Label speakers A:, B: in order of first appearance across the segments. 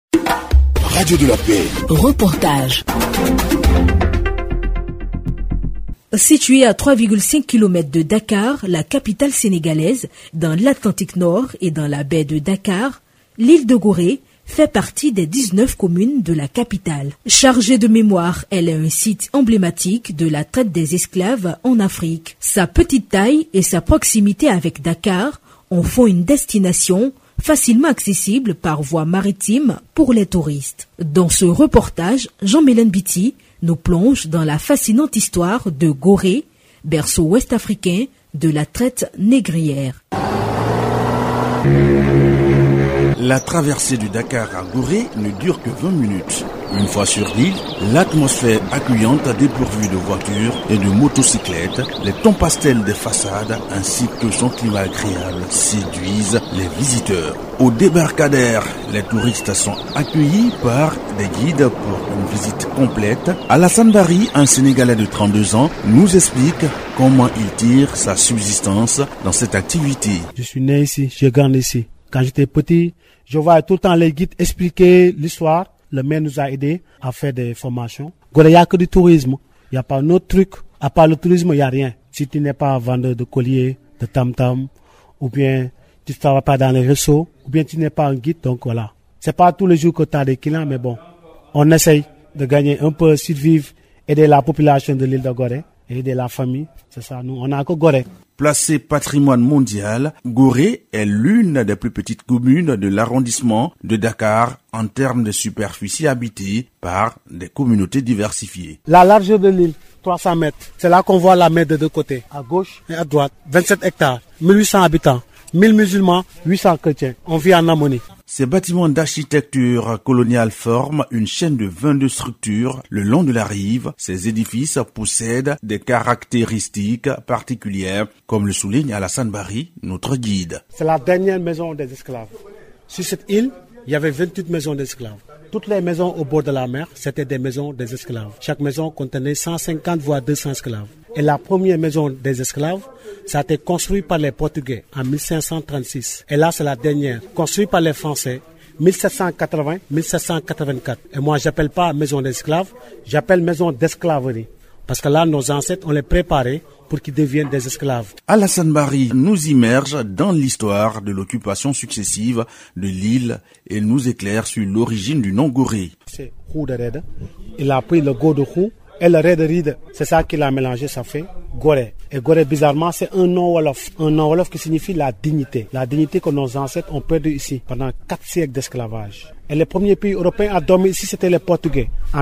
A: Radio de la Paix.
B: Reportage. Située à 3,5 km de Dakar, la capitale sénégalaise, dans l'Atlantique Nord et dans la baie de Dakar, l'île de Gorée fait partie des 19 communes de la capitale. Chargée de mémoire, elle est un site emblématique de la traite des esclaves en Afrique. Sa petite taille et sa proximité avec Dakar en font une destination facilement accessible par voie maritime pour les touristes. Dans ce reportage, Jean-Mélène Biti nous plonge dans la fascinante histoire de Gorée, berceau ouest-africain de la traite négrière.
C: La traversée du Dakar à Gorée ne dure que 20 minutes. Une fois sur l'île, l'atmosphère accueillante dépourvue de voitures et de motocyclettes, les tons pastels des façades ainsi que son climat agréable séduisent les visiteurs. Au débarcadère, les touristes sont accueillis par des guides pour une visite complète. Alassane Bari, un Sénégalais de 32 ans, nous explique comment il tire sa subsistance dans cette activité.
D: Je suis né ici, j'ai grandi ici. Quand j'étais petit, je voyais tout le temps les guides expliquer l'histoire. Le maire nous a aidés à faire des formations. Gorée, il n'y a que du tourisme. Il n'y a pas un autre truc. À part le tourisme, il n'y a rien. Si tu n'es pas vendeur de colliers, de tam-tam, ou bien tu ne travailles pas dans les réseaux, ou bien tu n'es pas un guide, donc voilà. C'est pas tous les jours que tu as des clients, mais bon, on essaye de gagner un peu, survivre, aider la population de l'île de Gorée, aider la famille. C'est ça, nous, on n'a que Gorée.
C: Placée patrimoine mondial, Gorée est l'une des plus petites communes de l'arrondissement de Dakar en termes de superficie habitée par des communautés diversifiées.
D: La largeur de l'île, 300 mètres. C'est là qu'on voit la mer de deux côtés, à gauche et à droite. 27 hectares, 1800 habitants, 1000 musulmans, 800 chrétiens. On vit en harmonie.
C: Ces bâtiments d'architecture coloniale forment une chaîne de 22 structures le long de la rive. Ces édifices possèdent des caractéristiques particulières, comme le souligne Alassane Bari, notre guide.
D: C'est la dernière maison des esclaves. Sur cette île, il y avait 28 maisons d'esclaves. Toutes les maisons au bord de la mer, c'était des maisons des esclaves. Chaque maison contenait 150 voire 200 esclaves. Et la première maison des esclaves, ça a été construit par les Portugais en 1536. Et là, c'est la dernière, construite par les Français, 1780-1784. Et moi, j'appelle pas maison d'esclaves, j'appelle maison d'esclaverie. Parce que là, nos ancêtres, on les préparait pour qu'ils deviennent des esclaves. Alassane
C: Bari nous immerge dans l'histoire de l'occupation successive de l'île et nous éclaire sur l'origine du nom Gorée.
D: C'est Hou de Rede. Il a pris le go de Hou et le Rede Ride. C'est ça qu'il a mélangé, ça fait Gorée. Et Gorée, bizarrement, c'est un nom wolof. Un nom wolof qui signifie la dignité. La dignité que nos ancêtres ont perdue ici pendant 4 siècles d'esclavage. Et le premier pays européen à dormir ici, c'était les Portugais. En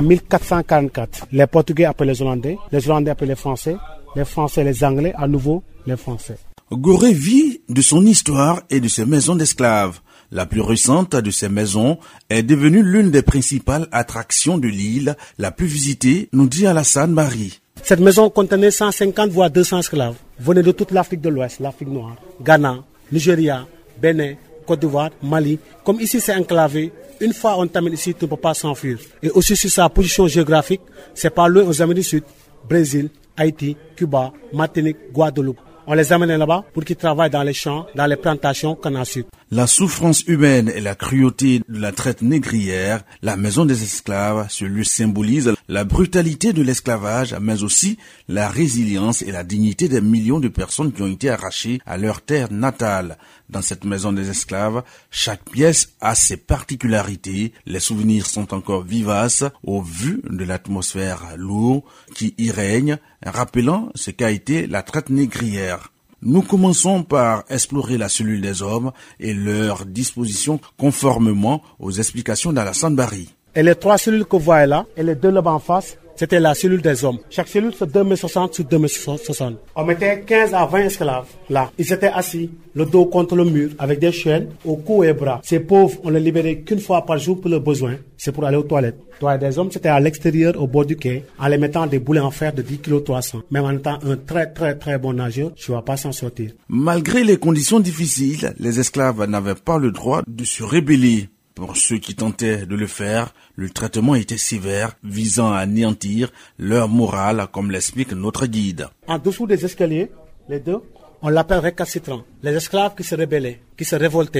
D: 1444, les Portugais appellent les Hollandais appellent les Français les Anglais, à nouveau les Français.
C: Gorée vit de son histoire et de ses maisons d'esclaves. La plus récente de ces maisons est devenue l'une des principales attractions de l'île, la plus visitée, nous dit Alassane Bari.
D: Cette maison contenait 150 voire 200 esclaves. Venaient de toute l'Afrique de l'Ouest, l'Afrique noire, Ghana, Nigeria, Bénin, Côte d'Ivoire, Mali. Comme ici c'est enclavé, une fois on t'amène ici, tu ne peux pas s'enfuir. Et aussi sur sa position géographique, c'est pas loin aux Amériques du Sud, Brésil, Haïti, Cuba, Martinique, Guadeloupe. On les amène là-bas pour qu'ils travaillent dans les champs, dans les plantations canne à sucre.
C: La souffrance humaine et la cruauté de la traite négrière, la maison des esclaves, ce lieu symbolise la brutalité de l'esclavage, mais aussi la résilience et la dignité des millions de personnes qui ont été arrachées à leur terre natale. Dans cette maison des esclaves, chaque pièce a ses particularités. Les souvenirs sont encore vivaces au vu de l'atmosphère lourde qui y règne, rappelant ce qu'a été la traite négrière. Nous commençons par explorer la cellule des hommes et leur disposition conformément aux explications d'Alassane Bari.
D: Et les 3 cellules que vous voyez là, et les 2 là-bas en face, c'était la cellule des hommes. Chaque cellule, c'est 2,60 m sur 2,60 m. On mettait 15 à 20 esclaves là. Ils étaient assis, le dos contre le mur, avec des chaînes au cou et bras. Ces pauvres, on les libérait qu'une fois par jour pour leurs besoins. C'est pour aller aux toilettes. Toilettes des hommes, c'était à l'extérieur, au bord du quai, en les mettant des boulets en fer de 10 kg 300. Même en étant un très bon nageur, tu vas pas s'en sortir.
C: Malgré les conditions difficiles, les esclaves n'avaient pas le droit de se rebeller. Pour ceux qui tentaient de le faire, le traitement était sévère, visant à anéantir leur morale, comme l'explique notre guide.
D: En dessous des escaliers, les deux, on l'appelle récalcitrants. Les esclaves qui se rebellaient, qui se révoltaient,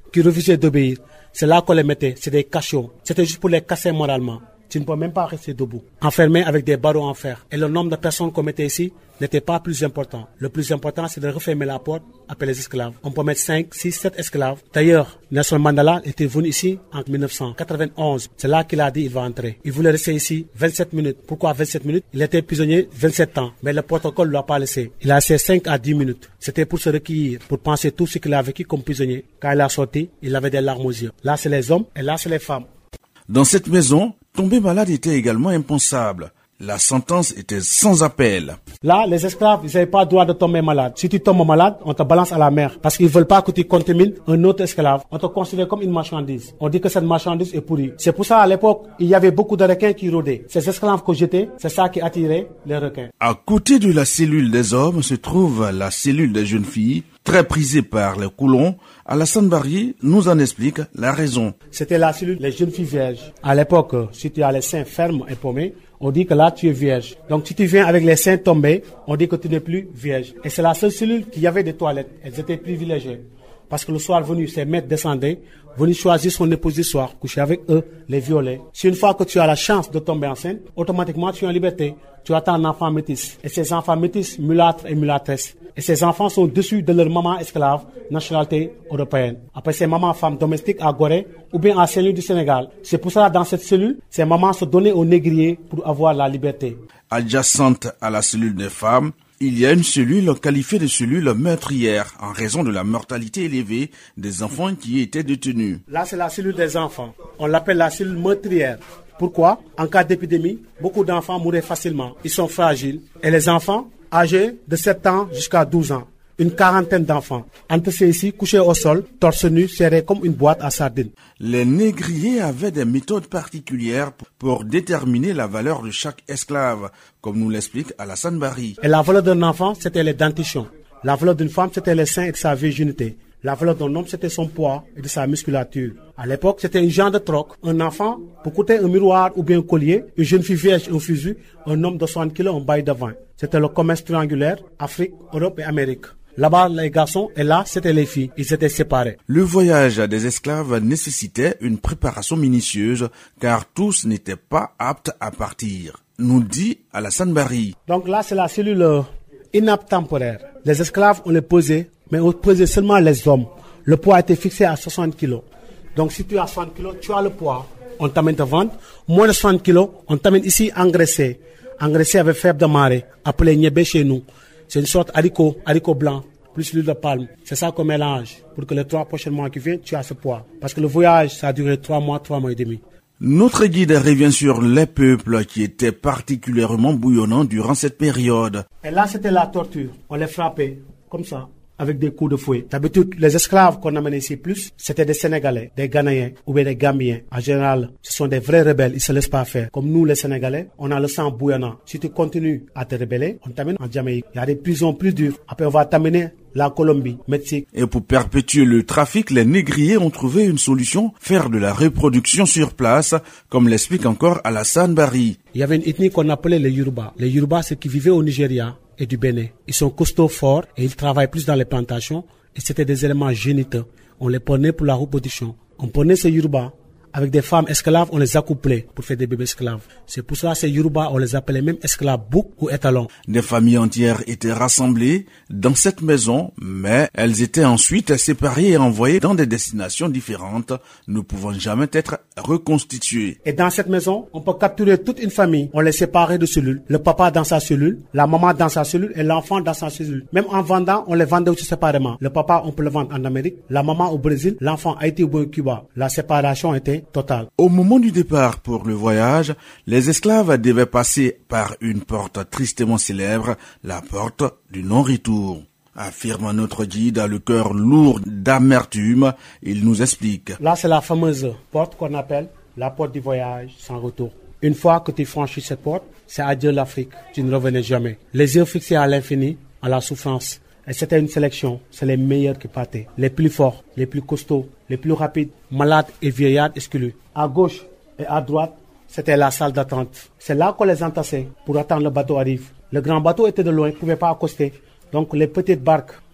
D: qui refusaient d'obéir, c'est là qu'on les mettait, c'est des cachots. C'était juste pour les casser moralement. Tu ne peux même pas rester debout, enfermé avec des barreaux en fer. Et le nombre de personnes qu'on mettait ici n'était pas plus important. Le plus important, c'est de refermer la porte après les esclaves. On peut mettre 5, 6, 7 esclaves. D'ailleurs, Nelson Mandela était venu ici en 1991. C'est là qu'il a dit qu'il va entrer. Il voulait rester ici 27 minutes. Pourquoi 27 minutes? Il était prisonnier 27 ans. Mais le protocole ne l'a pas laissé. Il a laissé 5 à 10 minutes. C'était pour se recueillir, pour penser tout ce qu'il a vécu comme prisonnier. Quand il a sorti, il avait des larmes aux yeux. Là, c'est les hommes et là, c'est les femmes.
C: Dans cette maison, tomber malade était également impensable. La sentence était sans appel.
D: Là, les esclaves, ils n'avaient pas le droit de tomber malade. Si tu tombes malade, on te balance à la mer. Parce qu'ils ne veulent pas que tu contamines un autre esclave. On te considère comme une marchandise. On dit que cette marchandise est pourrie. C'est pour ça, à l'époque, il y avait beaucoup de requins qui rôdaient. Ces esclaves que j'étais, c'est ça qui attirait les requins.
C: À côté de la cellule des hommes se trouve la cellule des jeunes filles, très prisée par les colons. Alassane Barry nous en explique la raison.
D: C'était la cellule des jeunes filles vierges. À l'époque, si tu as les seins fermes et paumés, on dit que là, tu es vierge. Donc, si tu viens avec les seins tombés, on dit que tu n'es plus vierge. Et c'est la seule cellule qui avait des toilettes. Elles étaient privilégiées. Parce que le soir venu, ces maîtres descendaient, venaient choisir son épouse du soir, coucher avec eux, les violer. Si une fois que tu as la chance de tomber enceinte, automatiquement, tu es en liberté. Tu attends un enfant métis. Et ces enfants métis, mulâtres et mulâtresses. Et ces enfants sont dessus de leur maman esclave, nationalité européenne. Après, ces mamans femmes domestiques à Gorée ou bien à Saint-Louis du Sénégal. C'est pour ça, dans cette cellule, ces mamans se donnaient aux négriers pour avoir la liberté.
C: Adjacente à la cellule des femmes, il y a une cellule qualifiée de cellule meurtrière en raison de la mortalité élevée des enfants qui y étaient détenus.
D: Là, c'est la cellule des enfants. On l'appelle la cellule meurtrière. Pourquoi? En cas d'épidémie, beaucoup d'enfants mouraient facilement. Ils sont fragiles. Et les enfants, âgés de 7 ans jusqu'à 12 ans, une quarantaine d'enfants, entassés ici, couchés au sol, torse nu, serrés comme une boîte à sardines.
C: Les négriers avaient des méthodes particulières pour déterminer la valeur de chaque esclave, comme nous l'explique Alassane Barry.
D: Et la valeur d'un enfant, c'était les dentitions. La valeur d'une femme, c'était les seins et de sa virginité. La valeur d'un homme, c'était son poids et de sa musculature. À l'époque, c'était un genre de troc. Un enfant, pour coûter un miroir ou bien un collier, une jeune fille vierge, un fusil, un homme de 60 kilos, un bail de vin. C'était le commerce triangulaire, Afrique, Europe et Amérique. Là-bas, les garçons, et là, c'était les filles. Ils étaient séparés.
C: Le voyage des esclaves nécessitait une préparation minutieuse, car tous n'étaient pas aptes à partir, nous dit Alassane Barry.
D: Donc là, c'est la cellule inapte temporaire. Les esclaves, on les pesait, mais on pesait seulement les hommes. Le poids était fixé à 60 kilos. Donc si tu as 60 kilos, tu as le poids. On t'amène te vendre. Moins de 60 kilos, on t'amène ici engraissé. Engraissé avec fève de marée, appelé niébé chez nous. C'est une sorte haricot blanc, plus l'huile de palme. C'est ça qu'on mélange pour que les 3 prochains mois qui viennent, tu as ce poids. Parce que le voyage, ça a duré 3 mois et demi.
C: Notre guide revient sur les peuples qui étaient particulièrement bouillonnants durant cette période.
D: Et là, c'était la torture. On les frappait, comme ça, avec des coups de fouet. D'habitude, les esclaves qu'on amenait ici plus, c'était des Sénégalais, des Ghanéens ou bien des Gambiens. En général, ce sont des vrais rebelles, ils se laissent pas faire. Comme nous, les Sénégalais, on a le sang bouillonnant. Si tu continues à te rebeller, on t'amène en Jamaïque. Il y a des prisons plus dures. Après, on va t'amener la Colombie, Mexique.
C: Et pour perpétuer le trafic, les négriers ont trouvé une solution, faire de la reproduction sur place, comme l'explique encore Alassane Barry.
D: Il y avait une ethnie qu'on appelait les Yoruba. Les Yoruba, c'est qui vivaient au Nigeria et du Bénin. Ils sont costauds, forts et ils travaillent plus dans les plantations. Et c'était des éléments génitaux. On les prenait pour la reproduction. On prenait ces Yoruba avec des femmes esclaves, on les accouplait pour faire des bébés esclaves. C'est pour ça ces Yoruba, on les appelait même esclaves boucs ou étalons.
C: Des familles entières étaient rassemblées dans cette maison, mais elles étaient ensuite séparées et envoyées dans des destinations différentes, ne pouvant jamais être reconstituées.
D: Et dans cette maison, on peut capturer toute une famille. On les séparait de cellules. Le papa dans sa cellule, la maman dans sa cellule et l'enfant dans sa cellule. Même en vendant, on les vendait aussi séparément. Le papa, on peut le vendre en Amérique, la maman au Brésil, l'enfant à Haïti ou au Cuba. La séparation était totale.
C: Au moment du départ pour le voyage, les esclaves devaient passer par une porte tristement célèbre, la porte du non-retour. Affirme notre guide à le cœur lourd d'amertume, il nous explique.
D: Là, c'est la fameuse porte qu'on appelle la porte du voyage sans retour. Une fois que tu franchis cette porte, c'est adieu l'Afrique, tu ne revenais jamais. Les yeux fixés à l'infini, à la souffrance. Et c'était une sélection, c'est les meilleurs qui partaient, les plus forts, les plus costauds, les plus rapides, malades et vieillards exclus. À gauche et à droite, c'était la salle d'attente. C'est là qu'on les entassait pour attendre le bateau arrive. Le grand bateau était de loin, ne pouvait pas accoster. Donc les petites barques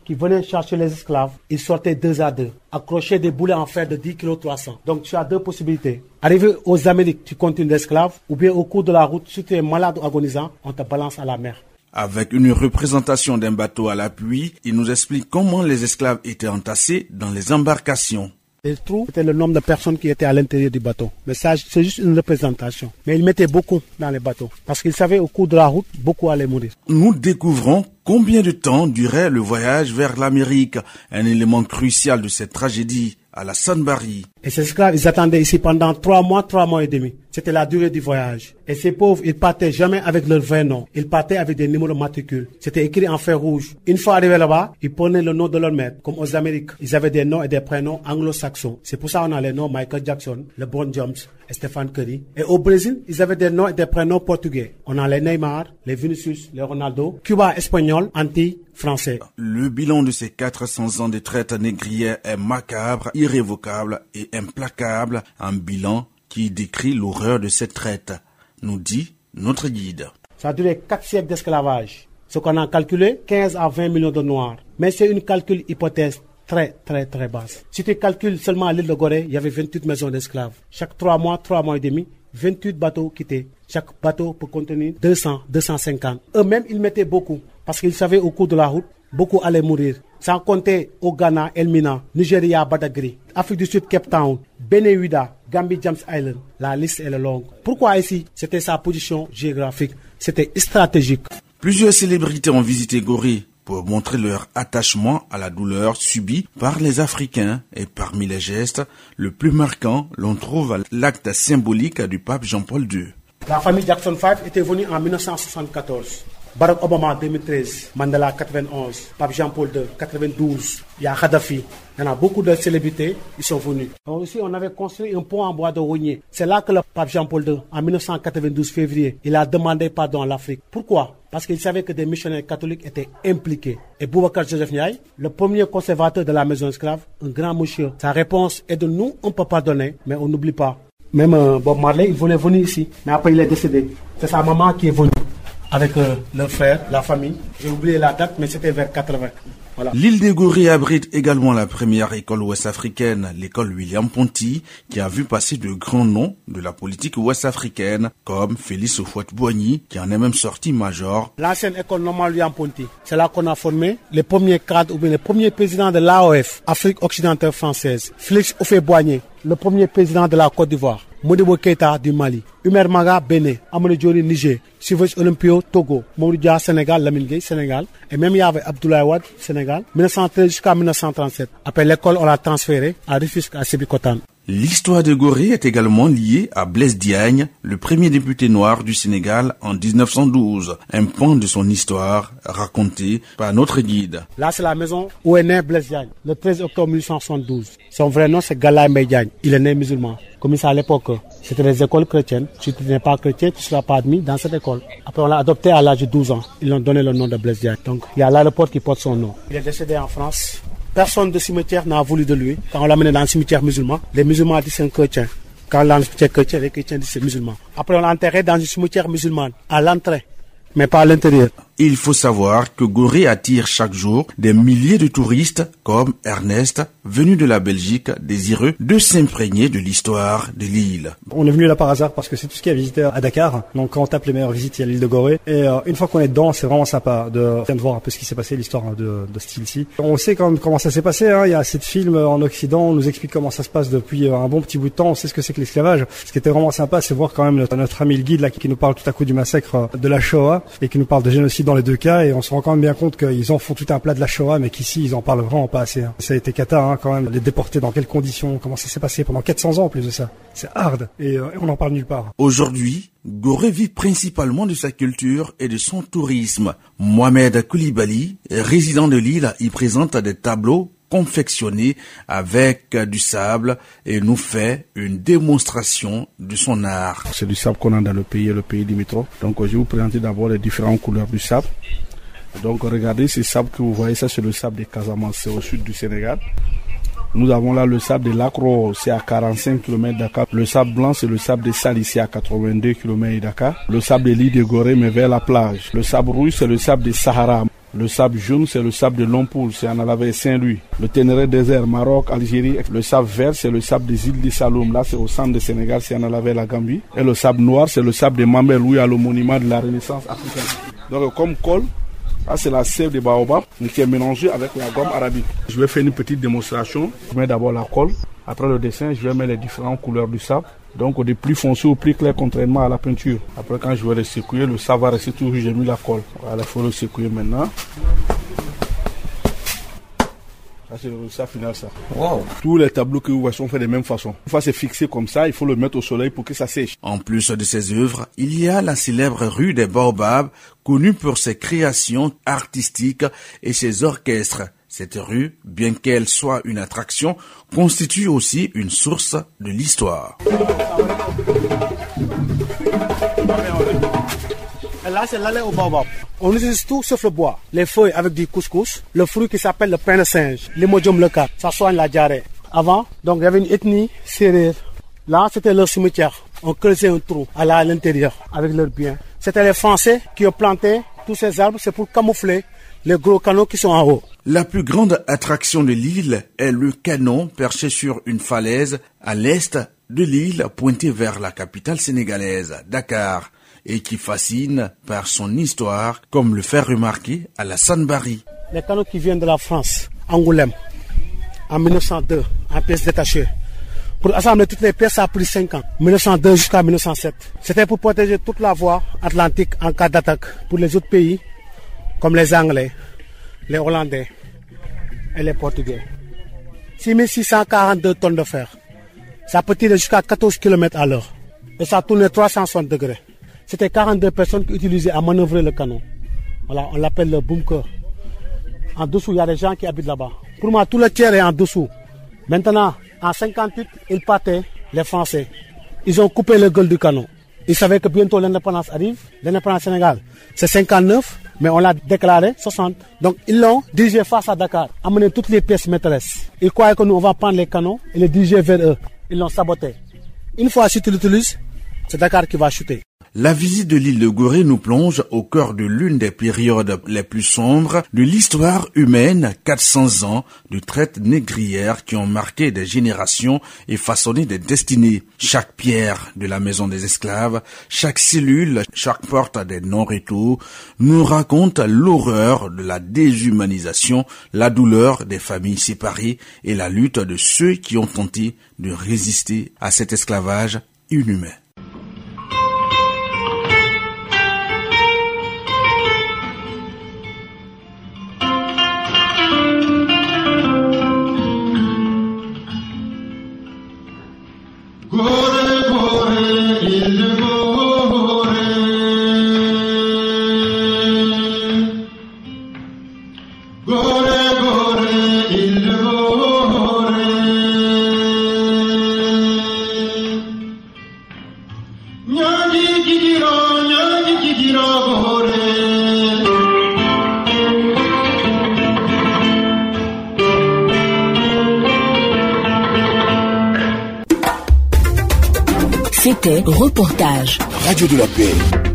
D: qui venaient chercher les esclaves, ils sortaient 2 à 2, accrochaient des boulets en fer de 10 kg 300. Donc tu as 2 possibilités. Arrivé aux Amériques, tu continues d'esclave, ou bien au cours de la route, si tu es malade ou agonisant, on te balance à la mer.
C: Avec une représentation d'un bateau à l'appui, il nous explique comment les esclaves étaient entassés dans les embarcations.
D: Les trous, c'était le nombre de personnes qui étaient à l'intérieur du bateau. Mais ça, c'est juste une représentation. Mais ils mettaient beaucoup dans les bateaux. Parce qu'ils savaient au cours de la route, beaucoup allaient mourir.
C: Nous découvrons combien de temps durait le voyage vers l'Amérique, un élément crucial de cette tragédie. Alassane Bari.
D: Et ces esclaves, ils attendaient ici pendant 3 mois et demi. C'était la durée du voyage. Et ces pauvres, ils partaient jamais avec leur vrai nom. Ils partaient avec des numéros matricules. C'était écrit en fer rouge. Une fois arrivés là-bas, ils prenaient le nom de leur maître. Comme aux Amériques, ils avaient des noms et des prénoms anglo-saxons. C'est pour ça qu'on a les noms Michael Jackson, LeBron James et Stephen Curry. Et au Brésil, ils avaient des noms et des prénoms portugais. On a les Neymar, les Vinicius, les Ronaldo. Cuba, espagnol, Antilles, français.
C: Le bilan de ces 400 ans de traite négrière est macabre, irrévocable et implacable. Un bilan qui décrit l'horreur de cette traite, nous dit notre guide.
D: Ça a duré 4 siècles d'esclavage. Ce qu'on a calculé, 15 à 20 millions de Noirs. Mais c'est une calcul hypothèse très basse. Si tu calcules seulement à l'île de Gorée, il y avait 28 maisons d'esclaves. Chaque 3 mois et demi, 28 bateaux quittaient. Chaque bateau peut contenir 200, 250. Eux-mêmes, ils mettaient beaucoup. Parce qu'ils savaient au cours de la route, beaucoup allaient mourir. Sans compter au Ghana, Elmina, Nigeria, Badagry, Afrique du Sud, Cape Town, Benewida, Gambie, James Island. La liste est longue. Pourquoi ici? C'était sa position géographique. C'était stratégique.
C: Plusieurs célébrités ont visité Gorée pour montrer leur attachement à la douleur subie par les Africains. Et parmi les gestes, le plus marquant, l'on trouve l'acte symbolique du pape Jean-Paul II.
D: La famille Jackson 5 était venue en 1974. Barack Obama 2013, Mandela 91, Pape Jean-Paul II 92, il y a Kadhafi. Il y en a beaucoup de célébrités, ils sont venus. Donc ici, on avait construit un pont en bois de rognier. C'est là que le Pape Jean-Paul II, en 1992 février, il a demandé pardon à l'Afrique. Pourquoi? Parce qu'il savait que des missionnaires catholiques étaient impliqués. Et Boubacar Joseph Ndiaye, le premier conservateur de la maison esclave, un grand monsieur. Sa réponse est de nous, on peut pardonner, mais on n'oublie pas. Même Bob Marley, il voulait venir ici, mais après il est décédé. C'est sa maman qui est venue. Avec leur frère, la famille. J'ai oublié la date, mais c'était vers 80. Voilà.
C: L'île de Gorée abrite également la première école ouest-africaine, l'école William Ponty, qui a vu passer de grands noms de la politique ouest-africaine, comme Félix Houphouët-Boigny, qui en est même sorti major.
D: L'ancienne école normale William Ponty, c'est là qu'on a formé les premiers cadres ou bien les premiers présidents de l'AOF, Afrique occidentale française. Félix Houphouët-Boigny, le premier président de la Côte d'Ivoire. Modibo Keïta du Mali, Umer Maga Bénin, Amadou Diori Niger, Sylvestre Olympio Togo, Mamadou Dia Sénégal, Lamine Gueye Sénégal, et même il y avait Abdoulaye Wade Sénégal, 1913 jusqu'à 1937. Après l'école, on l'a transféré à Rufisque à Sébikotane.
C: L'histoire de Gorée est également liée à Blaise Diagne, le premier député noir du Sénégal en 1912. Un pan de son histoire raconté par notre guide.
D: Là, c'est la maison où est né Blaise Diagne, le 13 octobre 1872. Son vrai nom, c'est Galaye Mbaye Diagne. Il est né musulman. Comme ça à l'époque, c'était les écoles chrétiennes. Si tu n'es pas chrétien, tu ne seras pas admis dans cette école. Après, on l'a adopté à l'âge de 12 ans. Ils lui ont donné le nom de Blaise Diagne. Donc, il y a l'aéroport qui porte son nom. Il est décédé en France. Personne de cimetière n'a voulu de lui. Quand on l'a mené dans le cimetière musulman, les musulmans disent c'est un chrétien. Quand on l'a dans le cimetière chrétien, les chrétiens disent c'est musulman. Après, on l'a enterré dans un cimetière musulman, à l'entrée, mais pas à l'intérieur.
C: Il faut savoir que Gorée attire chaque jour des milliers de touristes comme Ernest, venu de la Belgique, désireux de s'imprégner de l'histoire de l'île.
A: On est venu là par hasard parce que c'est tout ce qu'il y a à visiter à Dakar. Donc quand on tape les meilleures visites, il y a l'île de Gorée. Et une fois qu'on est dedans, c'est vraiment sympa de voir un peu ce qui s'est passé, l'histoire de cette île-ci. On sait quand même comment ça s'est passé. Il y a assez de films en Occident, on nous explique comment ça se passe depuis un bon petit bout de temps. On sait ce que c'est que l'esclavage. Ce qui était vraiment sympa, c'est voir quand même notre ami le guide là qui nous parle tout à coup du massacre de la Shoah et qui nous parle de génocide dans les deux cas. Et on se rend quand même bien compte qu'ils en font tout un plat de la Shoah, mais qu'ici ils en parlent vraiment pas assez. Ça a été cata quand même, les déportés dans quelles conditions, comment ça s'est passé pendant 400 ans en plus de ça. C'est hard et on n'en parle nulle part.
C: Aujourd'hui, Gorée vit principalement de sa culture et de son tourisme. Mohamed Koulibaly, résident de l'île, y présente des tableaux confectionnés avec du sable et nous fait une démonstration de son art.
E: C'est du sable qu'on a dans le pays limitrophe. Donc je vais vous présenter d'abord les différentes couleurs du sable. Donc regardez ce sable que vous voyez, ça c'est le sable des Casamance, c'est au sud du Sénégal. Nous avons là le sable de Lacro, c'est à 45 km de Dakar. Le sable blanc, c'est le sable de Sal, ici à 82 km de Dakar. Le sable de l'île de Gorée, mais vers la plage. Le sable rouge, c'est le sable de Sahara. Le sable jaune, c'est le sable de Lompoul, c'est en Alavé Saint-Louis. Le Ténéré désert, Maroc, Algérie. Le sable vert, c'est le sable des îles de Saloum. Là, c'est au centre du Sénégal, c'est en Alavé la Gambie. Et le sable noir, c'est le sable de Mambel, où il y a le monument de la Renaissance africaine. Donc, comme colle, là, c'est la sève de baobab qui est mélangée avec la gomme arabique. Je vais faire une petite démonstration. Je mets d'abord la colle. Après le dessin, je vais mettre les différentes couleurs du sable. Donc, des plus foncés ou plus clairs contrairement à la peinture. Après, quand je vais le secouer, le sable va rester toujours, j'ai mis la colle. Voilà, il faut le secouer maintenant. Ça, c'est le résultat final, ça. Wow. Tous les tableaux que vous voyez sont faits de la même façon. Une fois c'est fixé comme ça, il faut le mettre au soleil pour que ça sèche.
C: En plus de ses œuvres, il y a la célèbre rue des Baobabs, connue pour ses créations artistiques et ses orchestres. Cette rue, bien qu'elle soit une attraction, constitue aussi une source de l'histoire.
D: Là, c'est l'allée au baobab. On utilise tout sauf le bois. Les feuilles avec du couscous, le fruit qui s'appelle le pain de singe, l'imodium leucate, ça soigne la diarrhée. Avant, donc il y avait une ethnie sérère. Là, c'était leur cimetière. On creusait un trou à l'intérieur avec leurs biens. C'était les Français qui ont planté tous ces arbres, c'est pour camoufler les gros canaux qui sont en haut.
C: La plus grande attraction de l'île est le canon perché sur une falaise à l'est de l'île, pointé vers la capitale sénégalaise, Dakar, et qui fascine par son histoire, comme le fait remarquer Alassane Bari.
D: Les canaux qui viennent de la France, Angoulême, en 1902, en pièces détachées. Pour assembler toutes les pièces, ça a pris 5 ans, 1902 jusqu'à 1907. C'était pour protéger toute la voie atlantique en cas d'attaque pour les autres pays, comme les Anglais, les Hollandais et les Portugais. 6642 tonnes de fer. Ça peut tirer jusqu'à 14 km à l'heure. Et ça tournait 360 degrés. C'était 42 personnes qui utilisaient à manœuvrer le canon. Voilà, on l'appelle le bunker. En dessous, il y a des gens qui habitent là-bas. Pour moi, tout le tiers est en dessous. Maintenant, en 58, ils partaient, les Français. Ils ont coupé le gueule du canon. Ils savaient que bientôt l'indépendance arrive. L'indépendance Sénégal, c'est 59, mais on l'a déclaré 60. Donc, ils l'ont dirigé face à Dakar, amené toutes les pièces maîtresses. Ils croyaient que nous, on va prendre les canons et les diriger vers eux. Ils l'ont saboté. Une fois si tu l'utilises, c'est Dakar qui va chuter.
C: La visite de l'île de Gorée nous plonge au cœur de l'une des périodes les plus sombres de l'histoire humaine, 400 ans de traite négrière qui ont marqué des générations et façonné des destinées. Chaque pierre de la maison des esclaves, chaque cellule, chaque porte des non-retours nous raconte l'horreur de la déshumanisation, la douleur des familles séparées et la lutte de ceux qui ont tenté de résister à cet esclavage inhumain.
B: C'était Reportage.
F: Radio de la Paix.